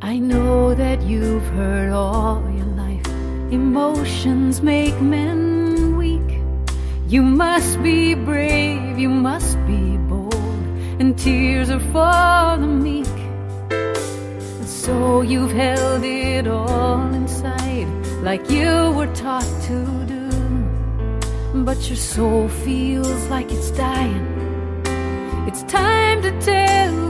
I know that you've heard all your life, emotions make men weak. You must be brave, you must be bold, and tears are for the meek. And so you've held it all inside, like you were taught to do. But your soul feels like it's dying. It's time to tell